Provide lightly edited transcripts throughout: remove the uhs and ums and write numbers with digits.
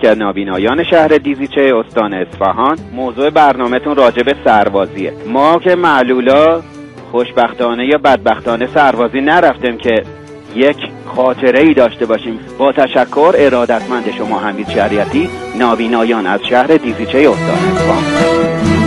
از نابینایان شهر دیزیچه استان اصفهان. موضوع برنامه‌تون راجع به سربازیه. ما که معلولا خوشبختانه یا بدبختانه سربازی نرفتیم که یک خاطره ای داشته باشیم. با تشکر، ارادتمند شما حمید شریعتی، نابینایان از شهر دیزیچه استان اصفهان.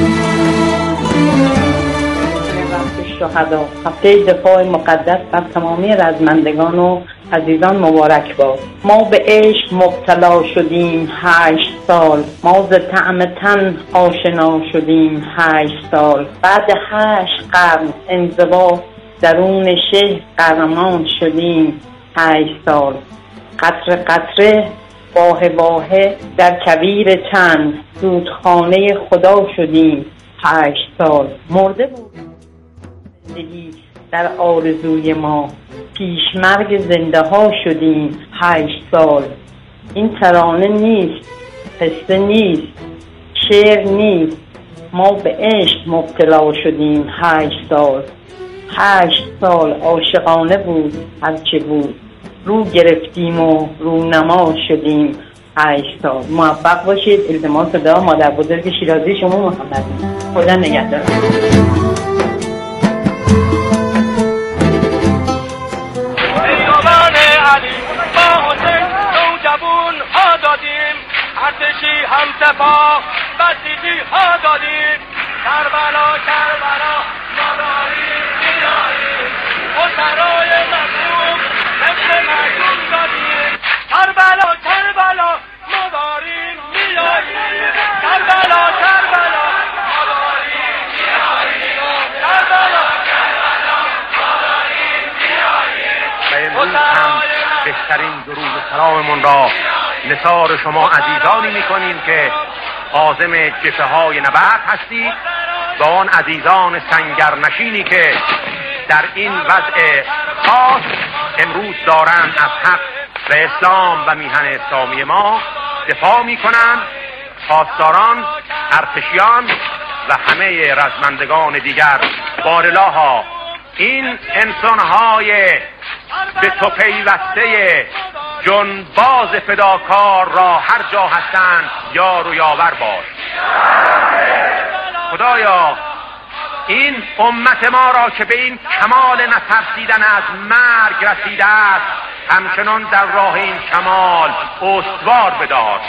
شهدا، هفته دفاع مقدس بر تمامی رزمندگان و عزیزان مبارک باد. ما به عشق مبتلا شدیم 8 سال، ما ز طعم تن آشنا شدیم 8 سال. بعد 8 قرن انزوا درون شهر قهرمان شدیم 8 سال. قطره قطره واهه واهه در کویر چند رودخانه خدا شدیم 8 سال. مرده بود زندگی در آرزوی ما، پیشمرگ زنده ها شدیم 8 سال. این ترانه نیست، قصه نیست، شعر نیست، ما به عشق مبتلا شدیم 8 سال. 8 سال عاشقانه بود هرچه بود، رو گرفتیم و رونما شدیم 8 سال. موفق باشید. التماس دعا مادر بزرگ شیرازی شما محمد. خدا نگهدار. ارتشی همسپاه بسیجی ها دادیم، کربلا کربلا ما داریم میاریم، و سرای مظلوم مثل مردم دادیم، کربلا کربلا ما داریم میاریم، کربلا کربلا ما داریم میاریم، کربلا کربلا ما داریم میاریم. و امروز هم بهترین درود و سلاممون را نثار شما عزیزانی میکنیم که عازم جبهه های نبرد هستید، و آن عزیزان سنگرنشینی که در این وضع خاص امروز دارند از حق و اسلام و میهن اسلامی ما دفاع میکنند. پاسداران، ارتشیان و همه رزمندگان دیگر، بارلاها این انسانهای به تو پیوسته جنباز فداکار را هر جا هستند یار و یاور باش. خدایا این امت ما را که به این کمال نترسیدن از مرگ رسیده است همچنان در راه این کمال استوار بدار.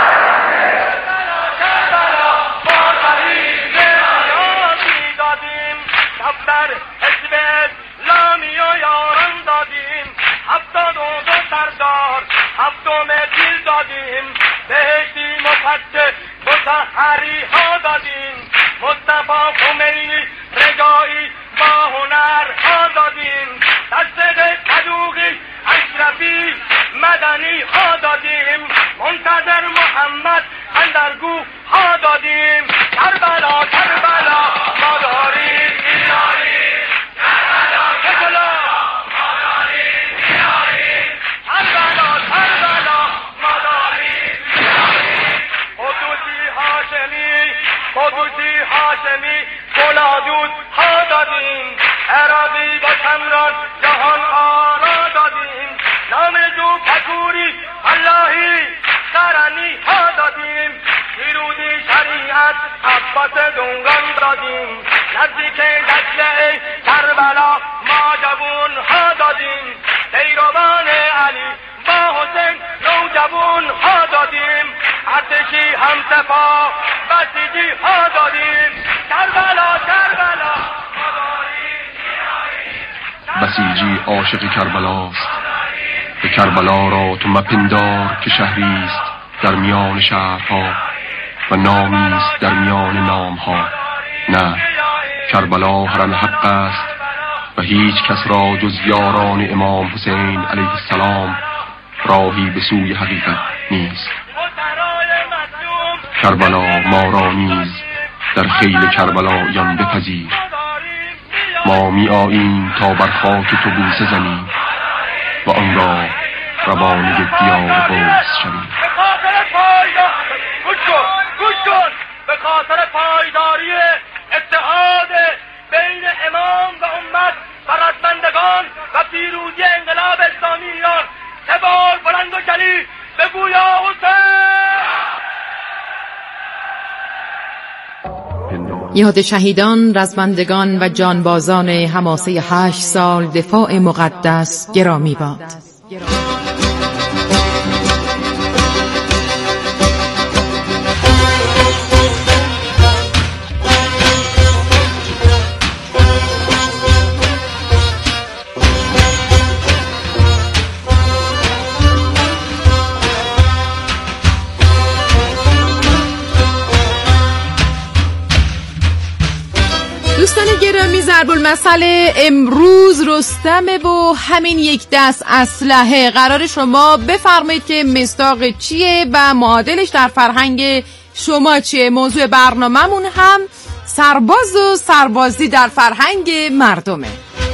هفتم دل دادیم، بهشتی مفتح مطهری ها دادیم، مصطفی خمینی رجایی با هنر ها دادیم، تصدیق صدوقی اشرفی مدنی ها دادیم، منتظر محمد اندرگو ها دادیم. کربلا کربلا ما داریم میاریم، کربلا کربلا ما داریم میاریم، کربلا کربلا ما داریم میاریم. قدوسی هاشمی گلادود ها دادیم، اراضی با کمران جهان آرا دادیم، نام جو پکوری اللهی سرانی ها دادیم، پیرودی شریعت عباس دنگان دادیم، نزدیک دجله کربلا ما جوون ها دادیم، پیروان علی با حسین نوجوان ها دادیم، ارتشی همسپاه بسیجی ها دادیم، کربلا کربلا ما داریم میاریم. بسیجی عاشق کربلاست، به کربلا را تو مپندار که شهریست در میان شهرها و نامیست در میان نامها. نه، کربلا حرم حق است و هیچ کس را جز یاران امام حسین علیه السلام راهی به سوی حقیقت نیست. کربلا ما را نیز در خیل کربلایان بپذیر. ما می آییم تا بر خاک تو بوسه زنیم و آن را روانه دیار باز شویم. به خاطر پایداری اتحاد بین امام و امت و رزمندگان و پیروزی انقلاب اسلامی ایران، سه بار بلند و جلی بگو یا حسین. یاد شهیدان، رزمندگان و جانبازان حماسه 8 سال دفاع مقدس گرامی باد. دوستان گرامی، ضرب المثل امروز رستمه و همین یک دست اسلحه. قرار شما بفرمایید که مصداق چیه و معادلش در فرهنگ شما چیه. موضوع برنامه‌مون هم سرباز و سربازی در فرهنگ مردمه.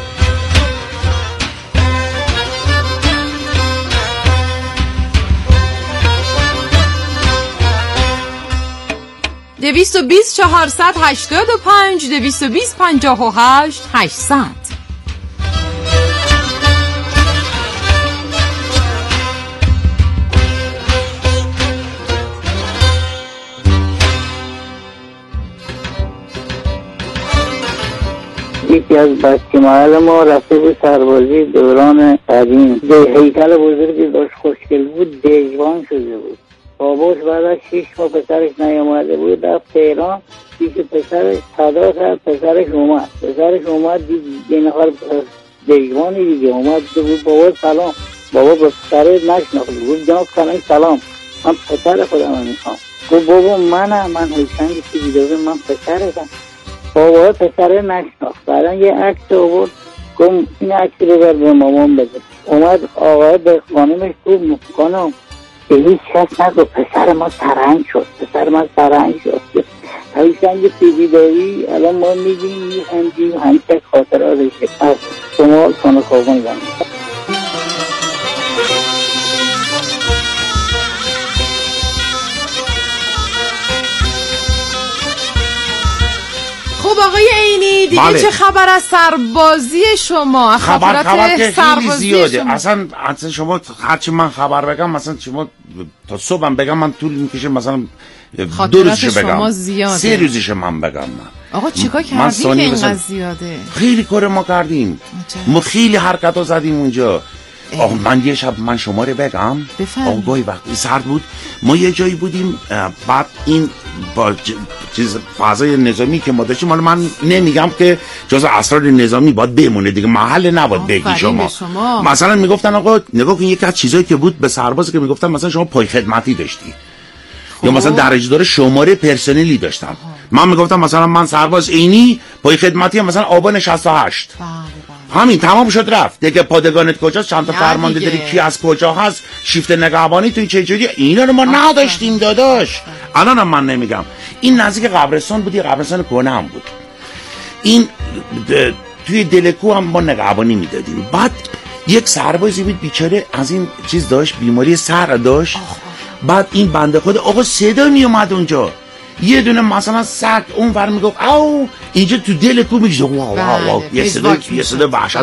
دویست و 485 220 58 800. یکی از بچه محل ما رفته بود سربازی دوران قدیم. هیکل بزرگی داشت، خوشگل بود، دژوان شده بود. باباش بعد از 6 ماه پسرش نیامده بود رفت تهران پیش پسرش صدا کرد. پسرش اومد دید یه نفر دژوانی دیگه اومد بود. بابا سلام. بابا به پسرش نشناخت بود. جناب کنن سلام، من پسر خودم میخوام. گفت بابا من هیچنگ چیزی داره، من پسرتم. بابا پسرش نشناخت. بعدن یه عکس آورد، گفت این عکس رو بر به مامان بده. اومد آقای به خانمش گفت خانم به هیچ کس نگو پسر ما سرهنگ شد. هیچنگ پیدی داری الان ما میگیم میخندیم، همیشه خاطراتشه. از شما کنه خوابان زنیم. خب آقای عینی دیگه بله. چه خبر از سربازی شما؟ خبر که خیلی زیاده. اصلا شما هرچی من خبر بگم، مثلا شما تا صبحم بگم من طول میکشه، مثلا 2 روزش بگم، 3 روزش من بگم. آقا چیکار کردی که اینقدر زیاده؟ خیلی کار ما کردیم، ما خیلی حرکت ها زدیم اونجا. آقا من یه شب من شماره بگم. آقا گاهی وقتی سرد بود ما یه جایی بودیم، بعد این با چیز فضای نظامی که ما داشتیم، حالا من نمیگم که جزء اسرار نظامی باید بمونه دیگه، محل نباید بگی شما. مثلا میگفتن آقا نگاه کن، یکی از چیزایی که بود به سرباز که میگفتن مثلا شما پای خدمتی داشتی یا مثلا درجه داره شماره پرسنلی داشتم. من میگفتم مثلا من سرباز عینی پای خدمتی مثلا آبان 68. همین تمام شد رفت دیگه. پادگانت کجاست، چند تا فرمانده داری، کی از کجا هست، شیفت نگهبانی توی چه جوری، اینا رو ما نداشتیم داداش. الانم من نمیگم. این نزدیک قبرستان بود، یه قبرستان کهنه هم بود. این توی دلکو هم ما نگهبانی میدادیم. بعد یک سربازی بود بیچاره از این چیز داشت، بیماری سر داشت. بعد این بنده خدا آقا صدا می اومد اونجا، یه دونه مثلا سگ اون ور میگفت او، اینجا تو دل کو میگه واو واو، یه صدا وحشت.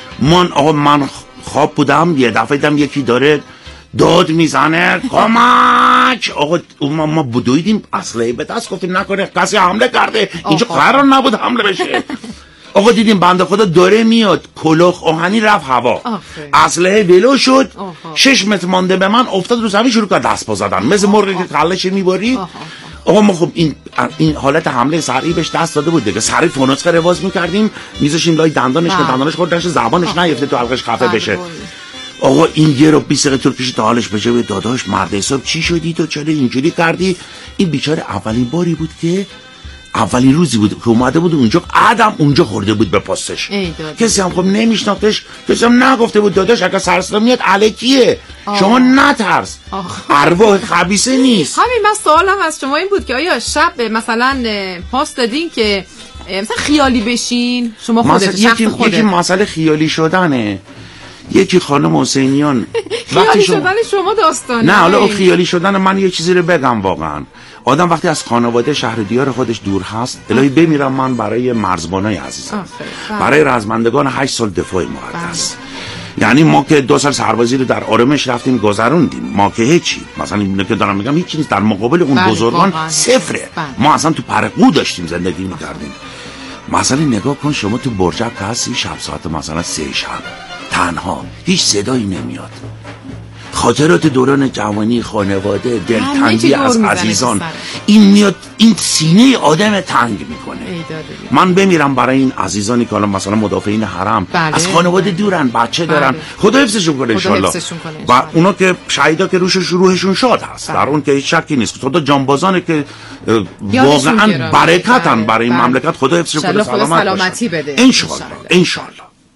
من خواب بودم، یه دفعه دیدم یکی داره داد میزنه کمک. آقا ما بدویدیم، اسلحه به دست، گفتیم نکنه کسی حمله کرده، اینجا قرار نبود حمله بشه. آقا دیدیم بنده خدا داره میاد، کلوخ آهنی رفت هوا، اسلحه ولو شد. 6 متر مانده به من افتاد رو زمین، شروع کرد دست پا زدن مثل مرغی که کلهش میبری. آقا ما خب این حالت حمله سریع بهش دست داده بود دیگه. سریع فونوسخه رواز میکردیم، میذاشیم لای دندانش که دندانش خورد نشه، زبانش نیفته تو حلقش خفه بشه. آقا این یه رو 20 دقیقه طول کشید تا حالش بشه. به داداش مرد حساب چی شدی تو، چرا اینجوری کردی؟ این بیچاره اولین باری بود که اولین روزی بود که اومده بود اونجا، آدم اونجا خورده بود به پاستش. کسی هم خب نمیشناختش، کسی هم نگفته بود داداش اگه سرصدا میاد الکیه، شما نترس، ارواح خبیثه نیست. همین من سوالم از شما این بود که آیا شب مثلا پاست دادین که مثلا خیالی بشین شما خودت؟ یکی مسئله خیالی شدنه، یکی خانم حسینیان خیالی شدن شما داستانه. نه حالا اون خیالی شدن من یه چیزی رو بگم. واقعا آدم وقتی از خانواده شهر دیار خودش دور هست، الهی بمیرم من برای مرزبانای عزیزم، برای رزمندگان 8 سال دفاع مقدس، یعنی ما که 2 سال سربازی رو در آرامش رفتیم گذروندیم، ما که هیچی، مثلا اینو که دارم میگم هیچ چیز در مقابل اون بزرگان صفره. ما اصلا تو پرقو داشتیم زندگی میکردیم. مثلا نگاه کن شما تو برجک هستی شب ساعت مثلا 3 شب تنها، هیچ صدایی نمیاد. خاطرات دوران جوانی، خانواده، دلتنگی از عزیزان، این میاد این سینه آدم تنگ میکنه. من بمیرم برای این عزیزانی که الان مثلا مدافعین حرم از خانواده دورن، بچه دارن، خدا حفظشون کنه انشالله. و اونا که شهیدا که روحشون شاد هست، در اون که هیچ شکی نیست. خدا جانبازانه که واقعا برکتن برای این مملکت، خدا حفظشون کنه، سلامتی بده انشالله. انشالله.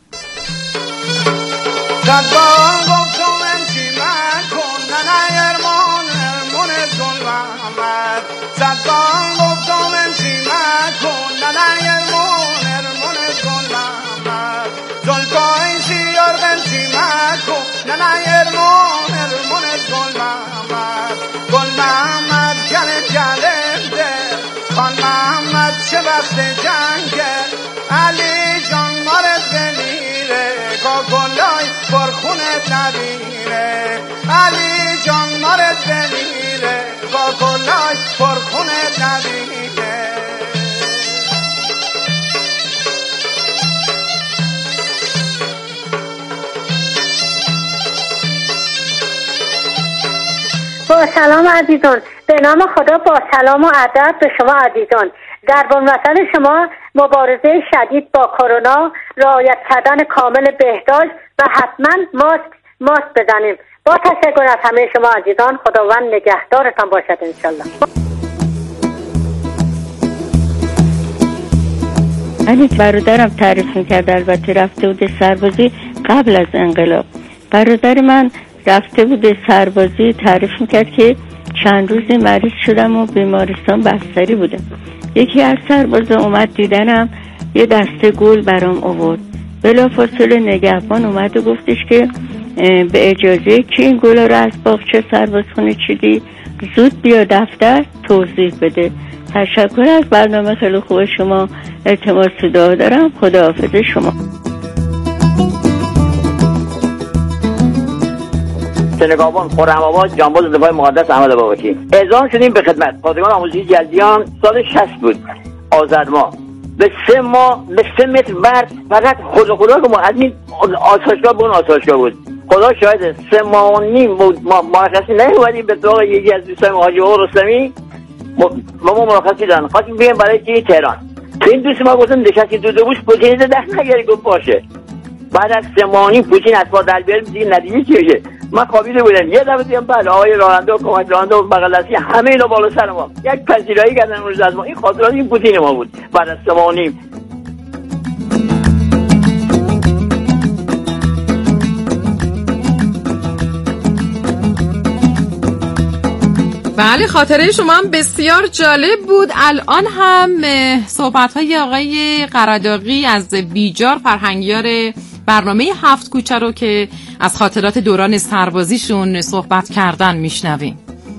چه وقت جنگ علی جان مارد بمیره گلای پرخونت نبینه علی جان مارد بمیره گلای پرخونت نبینه. با سلام عزیزان، به نام خدا با سلام و ادب به شما عزیزان. در بنوطن شما مبارزه شدید با کرونا، رعایت کردن کامل بهداشت و حتما ماسک بزنیم. با تشکر از همه شما عزیزان، خداوند نگهدارتان باشد انشالله. علی برادرم تعریف میکرد، البته رفته بوده سربازی قبل از انقلاب. برادر من رفته بوده سربازی، تعریف میکرد که چند روزی مریض شدم و بیمارستان بستری بودم. یکی از سربازا اومد دیدنم، یه دسته گل برام آورد. بلافاصله نگهبان اومد و گفتش که به اجازه که این گل رو از باغچه سربازخونه چیدی، زود بیا دفتر توضیح بده. تشکر از برنامه خیلی خوب شما، التماس دعا دارم. خداحافظ شما. سنگابان خرم آباد جانباز دفاع مقدس احمد بابکی. اعزام شدیم به خدمت. پادگان آموزشی جلدیان سال 60 بود، آذر ماه. به 3 متر برد فقط خدا که ما از این آسایشگاه به اون آسایشگاه بود. خدا شاهد 3 ماه و نیم ما مرخصی نیومدیم به طاق یکی از دوستان حاجی آقا رستمی ما مرخصی دادن، خواستیم بیایم برای چی تهران. این دوست ما گفتم نشستیم تو دوش پوتین ده نگری گفت باشه. بعد از 3 ماه و نیم پوتین از پا در بیاریم دیگه ندیگه چی بشه. من خوابیده بودم، یه دفعه دیدم بله آقای راننده و کمک راننده و بغل دستی همه اینا بالا سر ما یک پذیرایی کردن اون روز از ما. این خاطرات این پوتین ما بود بعد از 3 ماه و نیم. بله، خاطره شما هم بسیار جالب بود. الان هم صحبت‌های آقای قراداغی از بیجار، فرهنگیار برنامه 7 کوچه رو که از خاطرات دوران سربازیشون صحبت کردن میشنویم.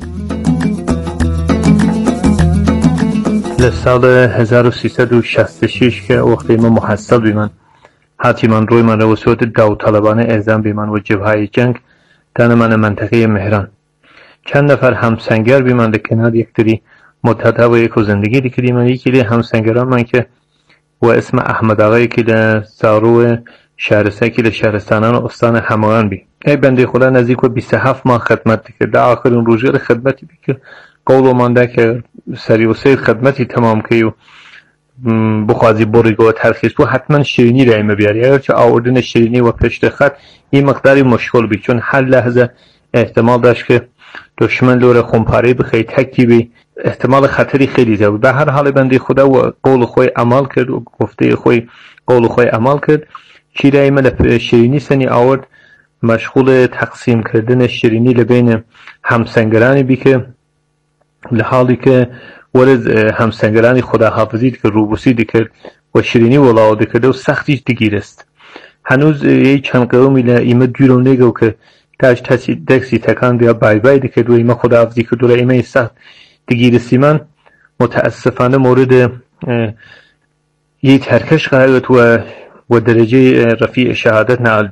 لسال 1366 که وقتی ما محصل بیمن حتی من روی من رو صوت داوطلبانه اعزام بیمن و جبهه جنگ تن من منطقه مهران. چند نفر همسنگر بیمن در کنار یکتری مدت و یک زندگی دیگری من یکی ده همسنگران من که و اسم احمد آقایی که در زارو شهرستان که در شهرستانان استان همایان بی. ای بنده خدا نزدیک و 27 ماه خدمت کرد. در آخرین روزگار خدمتی بی که قول مانده که سری و سیر خدمتی تمام که بخوازی بریگاه ترخیص تو حتما شیرینی رایمه بیاری. اگرچه آوردن شیرینی و پشت خط این مقداری مشکل بی، چون هر لحظه احتمال داشت که دشمن لور خونپاره بخواه تکی بی، احتمال خطری خیلی زیاد. به هر حال بنده خدا و قول خوی عمل کرد و گفته خوی قول خوی عمل کرد. چی رایمه شیرینی سنی آورد، مشغول تقسیم کردن شیرینی لبین همسنگرانی بی که لحالی که ورز همسنگرانی خداحافظی که روبوسی دیکرد و شیرینی ولاو دیکرده و سختیش دیگیرست. هنوز یه چند قومی ایمه دیرو نگو که تاش دکسی تکان دیا بای بای دیکرد و ایمه خداحافظی که دوره ایمه سخت دیگیرستی. من متاسفانه مورد یه ترکش قرارت و درجه رفیع شهادت نقل بی.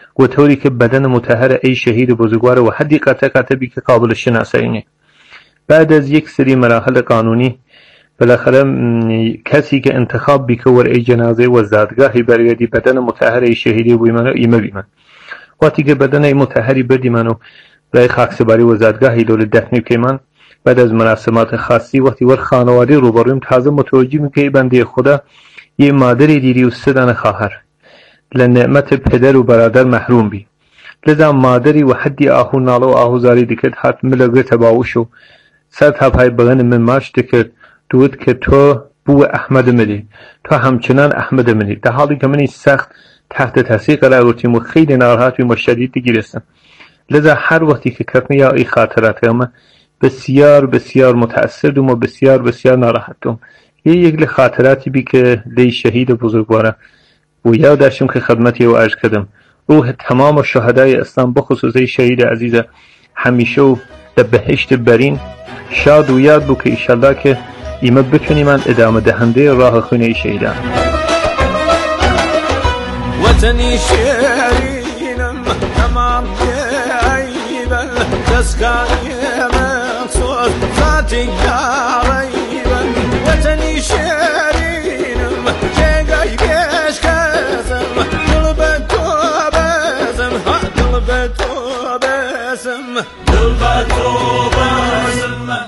و طوری که بدن مطهر ای شهید بزرگوار و حدی قطع بی که قابل شناسایی. بعد از یک سری مراحل قانونی بالاخره کسی که انتخاب بیکور ای جنازه و زادگاهی برگردی بدن مطهر ای شهیدی بوی منو ایمه بیمن. وقتی که بدن ای مطهری بردی منو برای خاکسپاری و زادگاهی دول دفن که من بعد از مراسمات خاصی وقتی ور خانواده روبرویم تازه متوجه میکنی بنده خدا یه مادری دیدی و 3 دانه خواهر لنعمت پدر و برادر محروم بی. لذا مادری و حدی آهو نالو و آهو زاری دکت حت ملگه تباوشو سر تبهای بغن من ماش دکت دود که تو بو احمد ملی، تو همچنان احمد ملی، در حالی که منی سخت تحت تاثیر قرار گرفتیم و خیلی ناراحت و شدید گرفتم. لذا هر وقتی که کردم یا این خاطرات من بسیار بسیار متأثر و بسیار بسیار ناراحتم. یک خاطراتی بی که لی شهید بزرگواره و یادشم که خدمتی و عرض کردم روح تمام شهدای اسلام بخصوص شهید عزیز همیشه و در بهشت برین شاد و یاد بو که ایشالله که ایمه بتونی من ادامه دهنده راه خونه شهیدان. وطنی شیرینم تمام عیبل تسکانی مقصود ذاتی یاریبل وطنی شیرینم جگای گش کسم دل به تو بزم دل به تو بزم دل به تو بزم.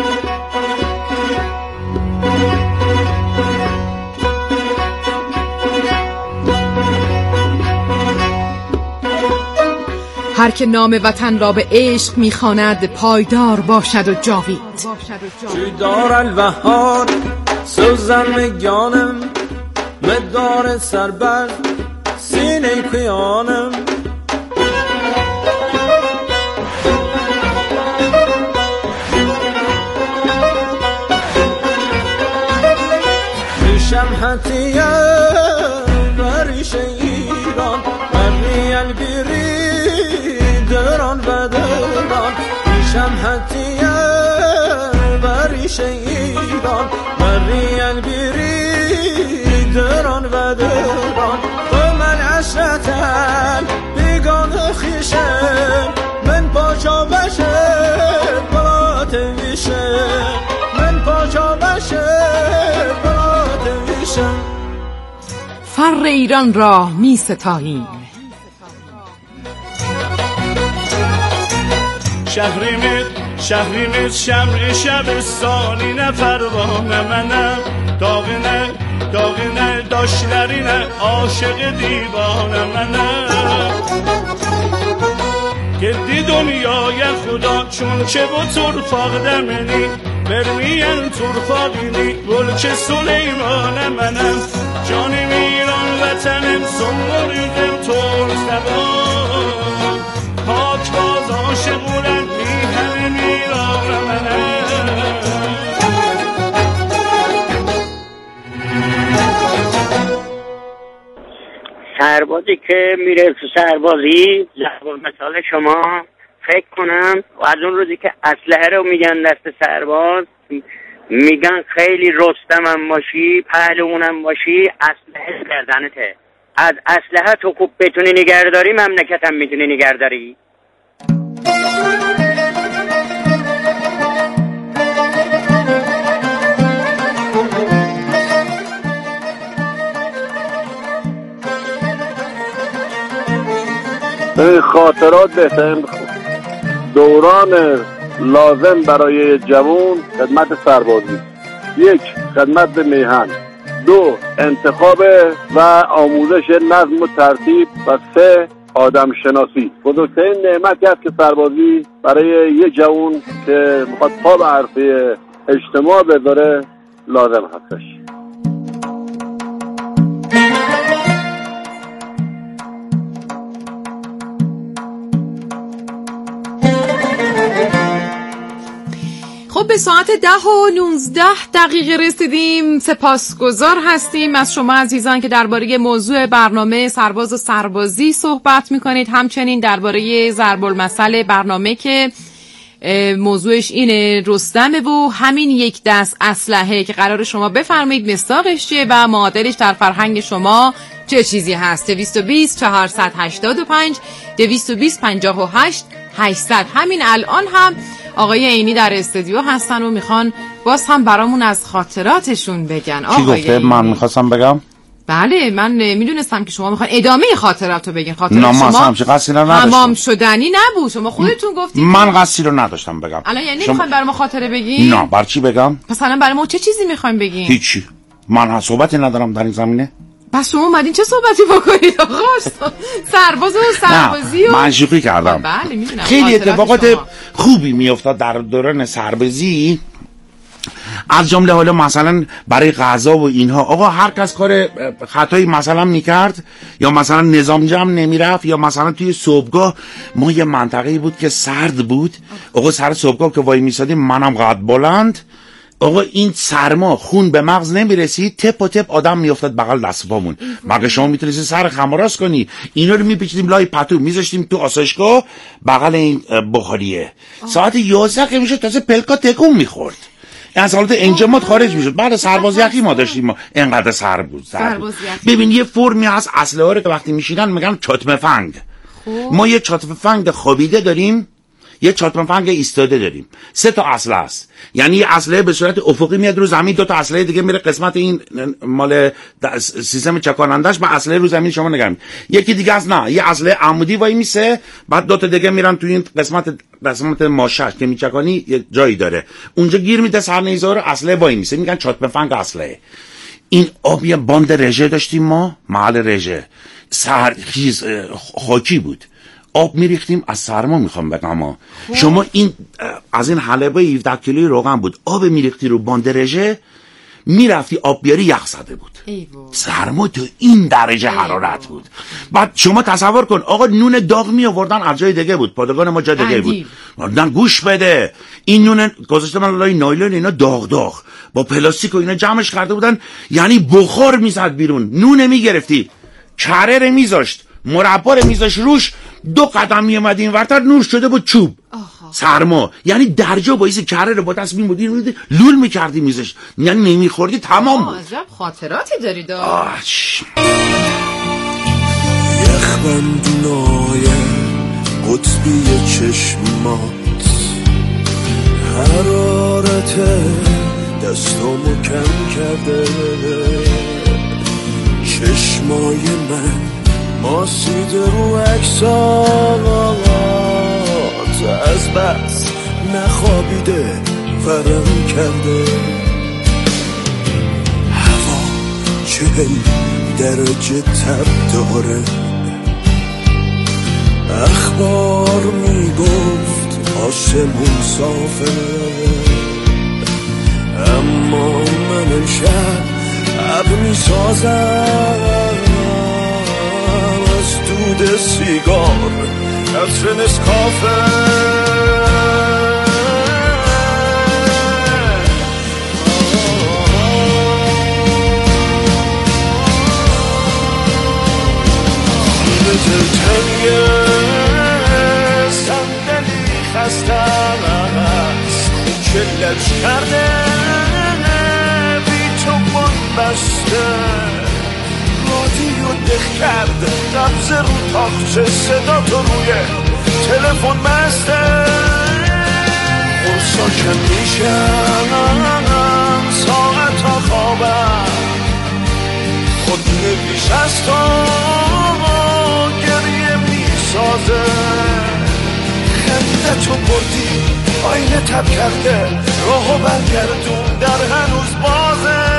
هر که نام وطن را به عشق میخواند پایدار باشد و جاوید. جدار الوهار سوزن میگانم مدار سربر سینه کیانم میشم حتیه بریش ایران بری البیری دران و دران میشم حتیه بریش ایران بری البیری دران و دران و من عشرتن بیگان خیشم من پاچا بشم برات ویشم من پاچا بشم برات ویشم. فر ایران را می ستاییم. شهریمت شمع شبستانی نه پروانه منم داغنه داشترینه عاشق دیوانه منم گدی دنیای خدا چون چه با ترفاق دمنی برمین ترفاقینی گلچه سلیمان منم جانی میران وطنم سموریدم ترس زبان پاک باز عاشقونم میهن میران منم. سربازی که میره تو سربازی ضرب مثال شما فکر کنم و از اون روزی که اسلحه رو میگن دست سرباز میگن خیلی رستمم باشی پهلوانم باشی اسلحه گردنته. از اسلحه تو خوب بتونی نگهداری مملکتم میتونی نگهداری. خاطرات بهترین دوران لازم برای جوان خدمت سربازی: 1. خدمت به میهن، 2. انتخاب و آموزش نظم و ترتیب و 3. آدم شناسی. بزرگترین نعمتی است که سربازی برای یه جوان که میخواد پا به عرصه اجتماع بذاره لازم هستش. خب به ساعت 10:19 رسیدیم. سپاسگزار هستیم از شما عزیزان که درباره موضوع برنامه سرباز و سربازی صحبت میکنید، همچنین درباره ضرب المثل برنامه که موضوعش اینه، رستمه و همین یک دست اسلحه که قرار شما بفرمایید مصداقش چیه و معادلش در فرهنگ شما چه چیزی هست. 220 485 220 58 800. همین الان هم آقای عینی در استودیو هستن و میخوان باز هم برامون از خاطراتشون بگن. چی گفته؟ من میخواستم بگم. بله من میدونستم که شما میخوان ادامه خاطراتو بگین. خاطرات شما تمام شدنی نبود، شما خودتون گفتید. من قصدی رو نداشتم بگم. الان یعنی میخواین برای ما خاطره بگین؟ نه، برای چی بگم؟ پس الان برای ما چه چیزی میخواین بگین؟ هیچی. من صحبتی ندارم در این زمینه. پس شما اومدین چه صحبتی بکنید آقا؟ سرباز و سربازی و من شوخی کردم. بله میدونم. خیلی اتفاقات خوبی میافتاد در دوران سربازی، از جمله حالا مثلا برای غذا و اینها. آقا هر کس کار خطایی مثلا میکرد یا مثلا نظام جمع نمیرفت یا مثلا توی صبحگاه، ما یه منطقه‌ای بود که سرد بود. آقا سر صبحگاه که وای میسادیم، منم قد بلند، آقا این سرما خون به مغز نمیرسید، تپ و تپ آدم میافتاد بغل دست پامون. مگه شما میتونستی سر خمراست کنی؟ اینا رو میپیچیدیم لای پتو، میذاشتیم تو آسایشگاه بغل این بخاریه. ساعت 11 که میشد تازه پلکا تکون میخورد، از حالت انجماد خارج میشد. بعد سرباز یخی ما داشتیم، ما انقدر سر بود. ببین یه فرمی هست اسلحه ها رو که وقتی میشینن میگن چاتمه فنگ. ما یه چاتمه فنگ خوابیده داریم، یه چاتمه فنگ ایستاده داریم. 3 تا اسلحه است، یعنی یه اسلحه به صورت افقی میاد رو زمین، 2 تا اسلحه دیگه میره قسمت این مال سیستم چکانندش، با اسلحه رو زمین شما نگم. یکی دیگه از نه، یه اسلحه عمودی وای میسه، بعد 2 تا دیگه میرن تو این قسمت ماشش که میچکانی یه جایی داره، اونجا گیر میده سر نیزه رو، اسلحه وای میسه، میگن چاتمه فنگ اسلحه. این آب یه باند رژه داشتیم ما، محل رژه سرخیز خاکی بود، آب میریختیم از سرما. میخوام بگم شما این از این حلبه 17 کیلویی روغن بود، آب میریختی رو باند رژه، میرفتی آب بیاری، یخ زده بود. سرما تو این درجه حرارت بود. بعد شما تصور کن آقا، نون داغ می آوردن از جای دیگه بود، پادگان ما جای دیگه بود. نه گوش بده، این نون گذاشته من لای نایلون، اینا داغ داغ با پلاستیک و اینا جمعش کرده بودن، یعنی بخار میزد بیرون. نون میگرفتی، کره رو میذاشت، مربا رو میذاشت روش، 2 قدم میومد این ورتر نور شده بود چوب. سرما یعنی درجا باعث کره رو با دست میمودی لول میکردی میزش، یعنی نمیخوردی تمام بود. عجب خاطراتی دارید. یخبندونای قطبی چشمات، حرارت دستامو کم کرده، چشمای من ماسیده رو عکسات، از بس نخوابیده فرم کرده، هوا 40 درجه تب داره، اخبار میگفت آسمون صافه، اما من امشب اب میسازم از دود سیگار، عطر نسکافه. دلتنگه صندلی خستم است، چلج کرده بی تو من بسته، رادیو دخ کرد نبض رو تاخچه، صدا تو روی تلفن مسته، خورسا کم میشم ساعت ها خوابم، خود نویش از تو گریه میسازه، خنده تو بردی آینه تب کرده، راهو برگردون در هنوز بازه.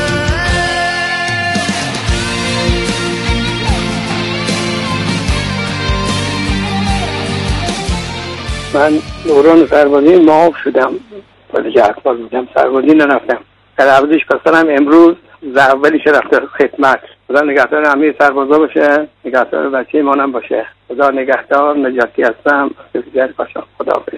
من دوران سربازی معاف شدم، ولی که اکبر بودم سربازی نرفتم. در عوضش پسرم امروز اولیش رفته خدمت. خدا نگهدار همه سربازا باشه، نگهدار بچه مانم باشه. خدا نگهدار. نجاتی هستم، بسیار باشم. خدا حافظ.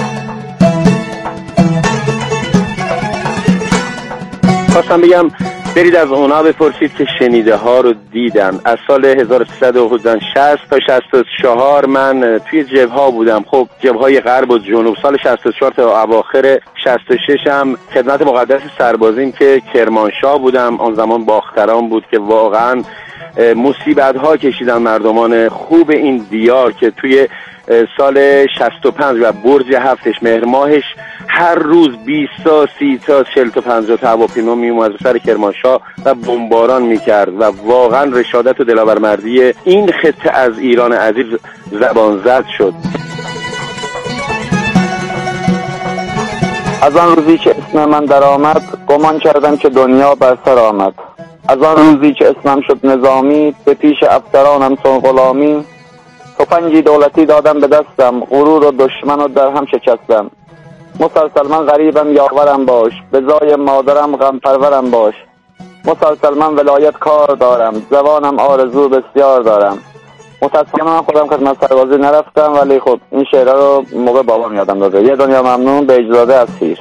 خواستم بگم برید از اونا بپرسید که شنیده ها رو دیدن. از سال 1360 تا 64 من توی جبهه بودم. خب جبهه‌های غرب و جنوب. سال 64 تا اواخر 66 هم خدمت مقدس سربازیم که کرمانشاه بودم. آن زمان باختران بود که واقعا مصیبت ها کشیدن مردمان خوب این دیار که توی سال 65 و برج هفتش مهر ماهش هر روز 20 تا 30 تا 40 تا 50 تا هواپیما میومد سر کرمانشاه و بمباران میکرد و واقعا رشادت و دلاورمردی این خطه از ایران عزیز زبان زد شد. از آن روزی که اسم من در آمد گمان کردم که دنیا بر سر آمد. از آن روزی که اسمم شد نظامی به پیش افسرانم چون غلامی. تفنگی دولتی دادم به دستم، غرور و دشمن رو در هم شکستم. مسلسل من غریبم یاورم باش، به جای مادرم غم پرورم باش. مسلسل من ولایت کار دارم، زبانم آرزو بسیار دارم. متاسفانه من خودم خدمت سربازی نرفتم ولی خب این شعرها رو موقع بابام یادم داده. یه دنیا ممنون. به اجازه از سیر.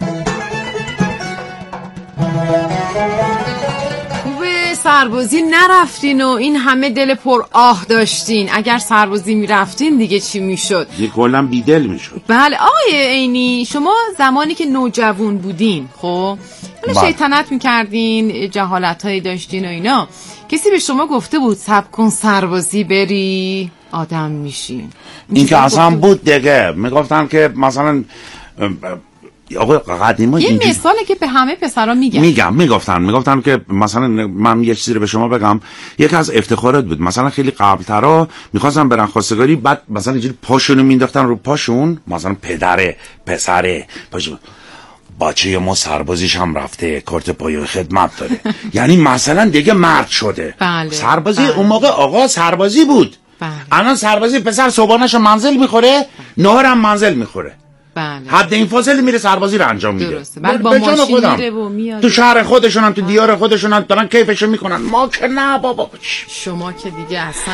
سربازی نرفتین و این همه دل پر آه داشتین. اگر سربازی میرفتین دیگه چی میشد؟ دیگه کلا بیدل میشد. بله آقای عینی، شما زمانی که نوجوان بودین خب شیطنت میکردین، جهالت‌هایی داشتین و اینا، کسی به شما گفته بود صبر کن سربازی بری آدم میشین؟ این که اصلا بود دیگه. میگفتن که مثلا آقا قدیما یه مثاله که به همه پسرا میگفتن که مثلا من یه چیزی رو به شما بگم، یک از افتخارات بود. مثلا خیلی قبل‌ترا می‌خواستن برن خواستگاری، بعد مثلا اینجوری پاشونو مینداختن رو پاشون، مثلا پدره پسره پاشون بچه ما سربازیش هم رفته، کارت پایه خدمت داره. یعنی مثلا دیگه مرد شده. سربازی اون موقع آقا سربازی بود. الان سربازی پسر صبحانه‌شو منزل میخوره، نهارم منزل میخوره. حد این فاصله میره سربازی رو انجام میده. درسته. با ماشین میره و میاد. تو شهر خودشون هم تو دیار خودشون هم دارن کیفشو میکنن. ما که نه بابا. شما که دیگه اصلا.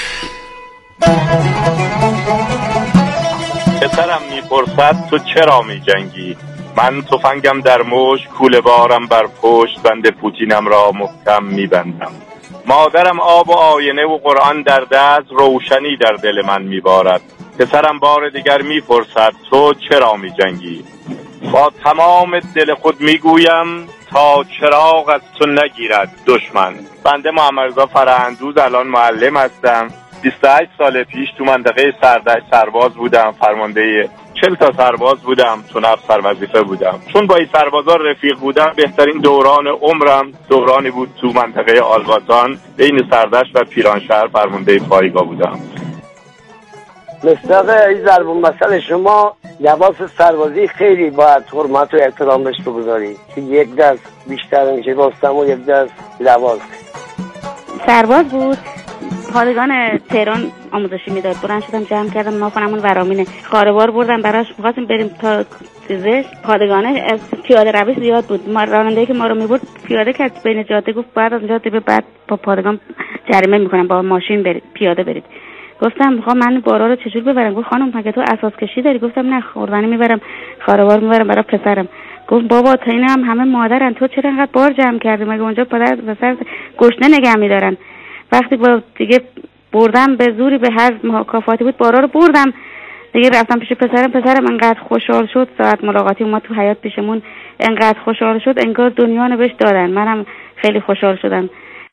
پسرم میپرسد تو چرا میجنگی؟ من تفنگم در مشت، کوله بارم بر پشت، بند پوتینم را محکم میبندم. مادرم آب و آینه و قرآن در دست، روشنی در دل من میبارد. پسرم بار دیگر میپرسد تو چرا میجنگی؟ با تمام دل خود میگویم تا چراغ از تو نگیرد دشمن. بنده محمد رضا فرهندوز الان معلم هستم. 28 سال پیش تو منطقه سردشت سرباز بودم، فرمانده 40 تا سرباز بودم، تو نفس سروظیفه بودم. چون با این سربازا رفیق بودم، بهترین دوران عمرم دورانی بود تو منطقه آلباتان بین سردشت و پیرانشهر فرمانده پایگاه بودم. مصداق این ضرب المثل شما، لباس سربازی خیلی باید حرمت و احترام بهش بگذاری که یک دست بیشتر میشه باستم و یک دست لباس. سرباز بود، پادگان تهران آموزشی میداد. بلند شدم جمع کردم ناخنمون ورامینه، خاروار بردم براش، می‌خواستیم بریم تا چیزش. پادگانه از پیاده روی زیاد بود، ما راننده‌ای که ما رو میبرد پیاده کرد بین جاده، گفت بعد از جاده به بعد با پادگان جریمه میکنم، با ماشین برید پیاده برید. گفتم میخوام من بارا رو چجور ببرم؟ گفت خانم مگه تو اساس کشی داری؟ گفتم نه، خوردنی میبرم، خاروار میبرم برای پسرم. گفت بابا تا اینا هم همه مادرن، تو چرا انقدر بار جمع کردی؟ مگه اونجا پدر پسر گشنه نگه میدارن؟ وقتی با دیگه بردم به زوری به هر مکافاتی بود بارا رو بردم دیگه، رفتم پیش پسرم انقدر خوشحال شد. ساعت ملاقاتی اومد تو حیاط پیشمون، انقدر خوشحال شد انگار دنیا رو بهش دادن. منم خیلی خوشحال شدم.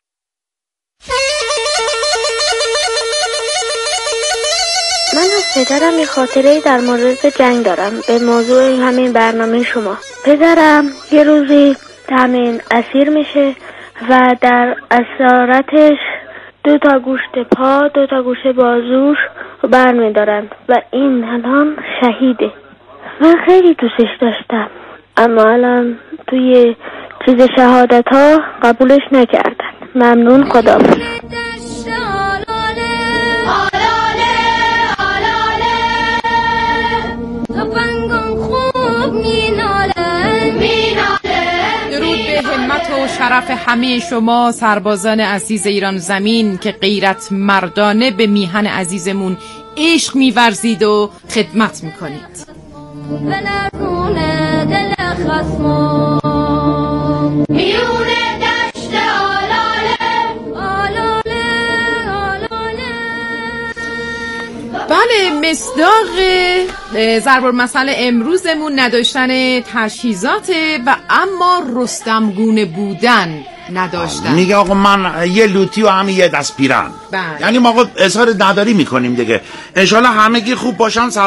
من از پدرم یه خاطره در مورد جنگ دارم به موضوع همین برنامه شما. پدرم یه روزی همین اسیر میشه و در اسارتش 2 تا گوشت پا 2 تا گوشت بازوش برمیدارن و این الان شهیده. من خیلی دوستش داشتم اما الان توی چیز شهادت ها قبولش نکردن. ممنون، خداحافظ. همت و شرف همه شما سربازان عزیز ایران زمین که غیرت مردانه به میهن عزیزمون عشق می‌ورزید و خدمت می‌کنید. میونه مصداق ضرب المثل امروزمون نداشتن تجهیزاته و اما رستمگونه بودن نداشتن. میگه آقا من یه لوتی و همین یه دست پیرن. بله. یعنی ما آقا اظهار نداری میکنیم دیگه. انشالله همگی خوب باشن.